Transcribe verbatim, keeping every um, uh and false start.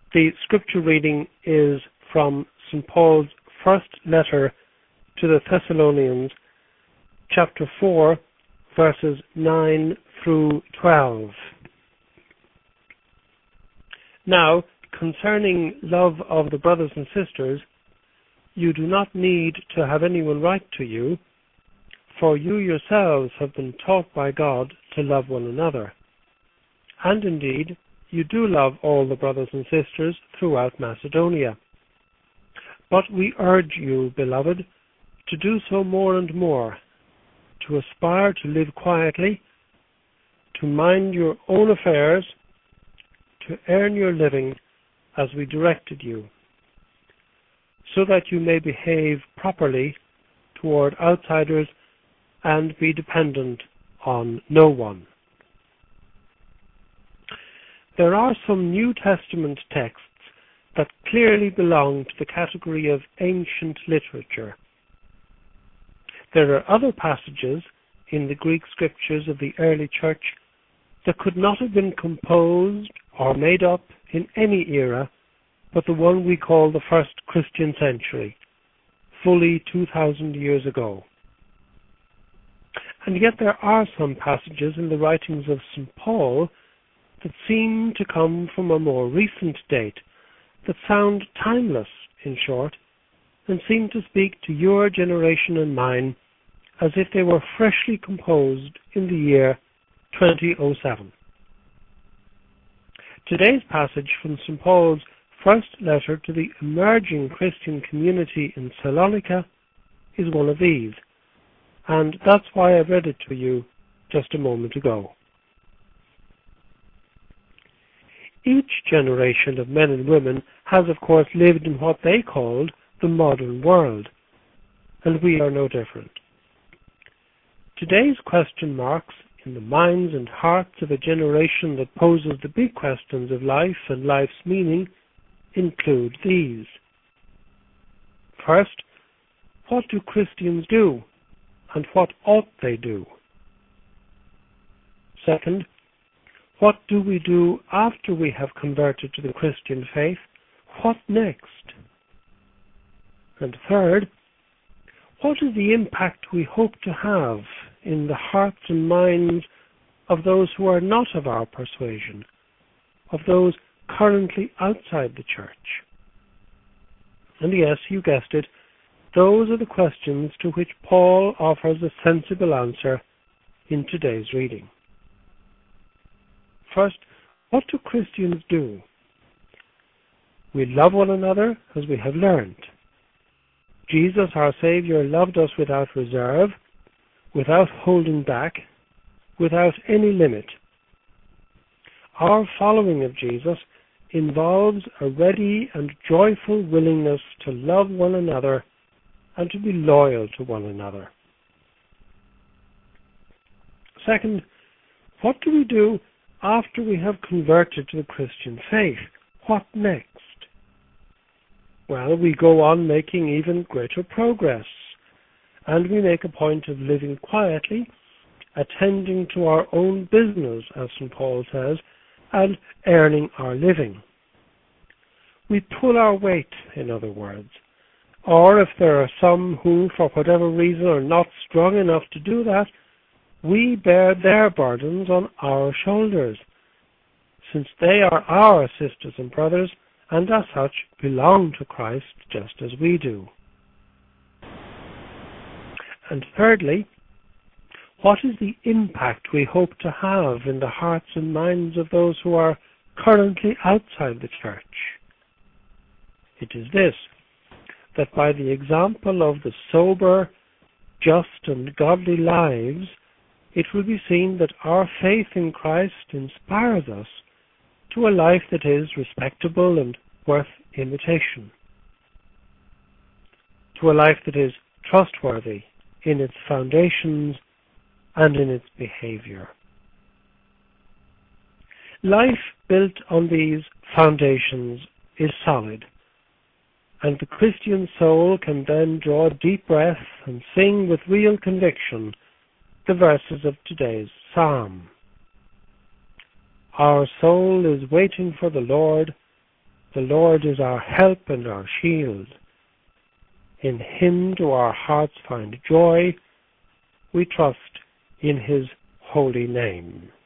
The scripture reading is from Saint Paul's first letter to the Thessalonians, chapter four, verses nine through twelve. Now, concerning love of the brothers and sisters, you do not need to have anyone write to you, for you yourselves have been taught by God to love one another. And indeed, you do love all the brothers and sisters throughout Macedonia. But we urge you, beloved, to do so more and more, to aspire to live quietly, to mind your own affairs, to earn your living as we directed you, so that you may behave properly toward outsiders and be dependent on no one. There are some New Testament texts that clearly belong to the category of ancient literature. There are other passages in the Greek scriptures of the early church that could not have been composed or made up in any era but the one we call the first Christian century, fully two thousand years ago. And yet there are some passages in the writings of Saint Paul that seem to come from a more recent date, that sound timeless, in short, and seem to speak to your generation and mine as if they were freshly composed in the year twenty oh seven. Today's passage from Saint Paul's first letter to the emerging Christian community in Salonika is one of these, and that's why I read it to you just a moment ago. Each generation of men and women has, of course, lived in what they called the modern world, and we are no different. Today's question marks in the minds and hearts of a generation that poses the big questions of life and life's meaning include these. First, what do Christians do, and what ought they do? Second, what do we do after we have converted to the Christian faith? What next? And third, what is the impact we hope to have in the hearts and minds of those who are not of our persuasion, of those currently outside the church? And yes, you guessed it, those are the questions to which Paul offers a sensible answer in today's reading. First, what do Christians do? We love one another as we have learned. Jesus, our Saviour, loved us without reserve, without holding back, without any limit. Our following of Jesus involves a ready and joyful willingness to love one another and to be loyal to one another. Second, what do we do after we have converted to the Christian faith? What next? Well, we go on making even greater progress, and we make a point of living quietly, attending to our own business, as Saint Paul says, and earning our living. We pull our weight, in other words, or if there are some who, for whatever reason, are not strong enough to do that, we bear their burdens on our shoulders, since they are our sisters and brothers, and as such belong to Christ just as we do. And thirdly, what is the impact we hope to have in the hearts and minds of those who are currently outside the church? It is this, that by the example of the sober, just and godly lives, it will be seen that our faith in Christ inspires us to a life that is respectable and worth imitation, to a life that is trustworthy in its foundations and in its behavior. Life built on these foundations is solid, and the Christian soul can then draw a deep breath and sing with real conviction the verses of today's psalm. Our soul is waiting for the Lord, The Lord is our help and our shield. In him do our hearts find joy. We trust in his holy name.